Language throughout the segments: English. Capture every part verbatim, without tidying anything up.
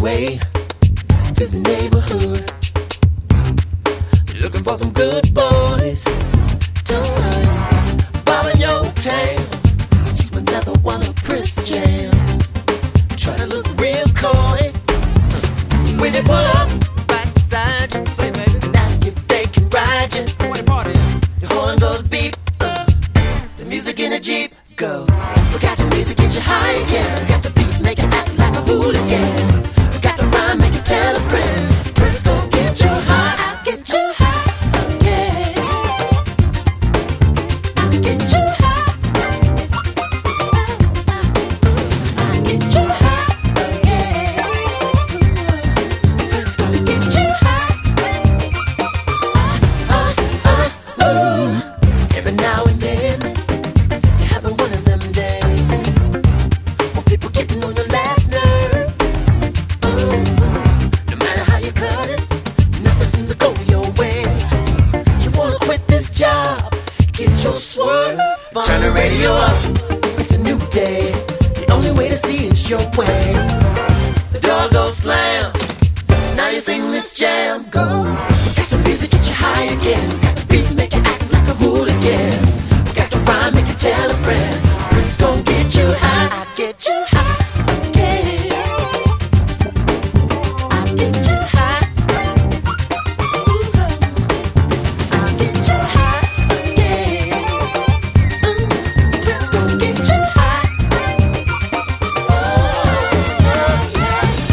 way through the neighborhood, looking for some good boys, toys, bobbing your tail. She's another one of Prince jams, trying to look real coy. When they pull up right beside you, say baby, and ask if they can ride you. What a party! Your horn goes beep, uh, the music in the Jeep goes. We got the music, get you high again. Got the beat, make it act like a hooligan. We got the rhyme, make it tell a friend. Prince gon' get you high, I'll get you high again. I'll get you high. I'll get you high again. Prince gon' get you high. Uh, uh, uh, uh. Every now and then, you're having one of them days when people getting on your last nerve. Oh, no matter how you cut it, nothing seems to go your way. You wanna quit this job, get your swerve on. Turn the radio up, it's a new day. The only way to see is your way. The door goes slam, now you sing this jam. Go, got the music, get you high again. Got the beat, make it act like a hooligan. Got the rhyme, make it tell a friend. Prince gon' get you high, I'll get you high again. I'll get you high. Ooh, I'll get you high again. Ooh, Prince gon' get you high. Oh, yeah,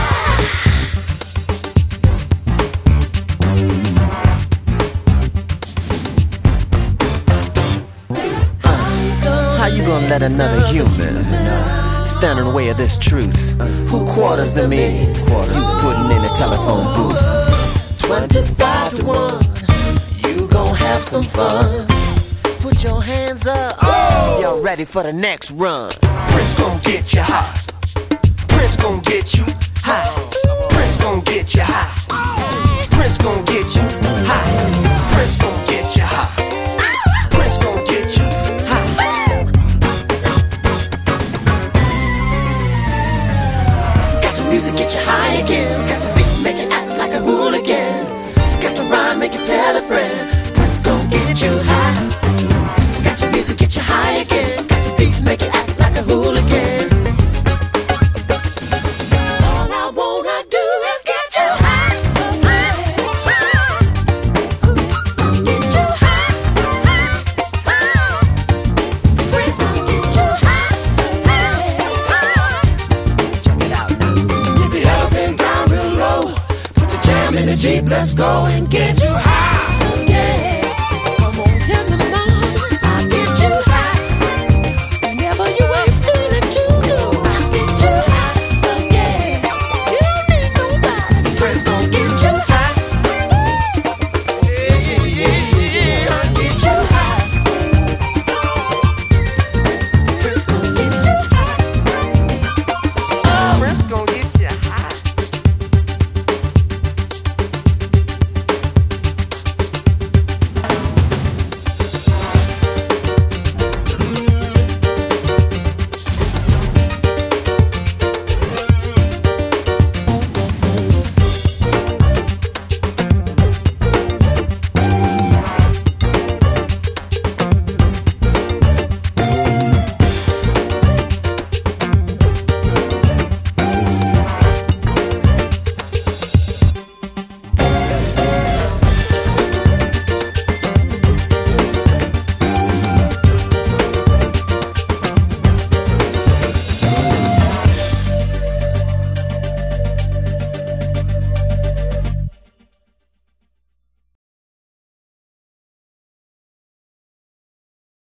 How you gonna let another human stand in the way of this truth? Who quarters them in? You putting in a telephone booth. Twenty-five to one, you gon' have some fun. Put your hands up, oh! Y'all ready for the next run? Prince gon' get you high. Prince gon' get you high. Prince gon' get you high. Prince gon' get you high. Prince gon' get you high. Prince gon' get you high. Got the music, get you high again. Got the beat, make it act like a hooligan. Got the rhyme, make it tell a friend. Prince gon' get you high. Got the music, get you high again. Got the beat, make it act like a hooligan. All I wanna do is get you high. Get you high. Prince gon' get you high. Check it out now. If you ever been down real low, put the jam in the Jeep, let's go and get you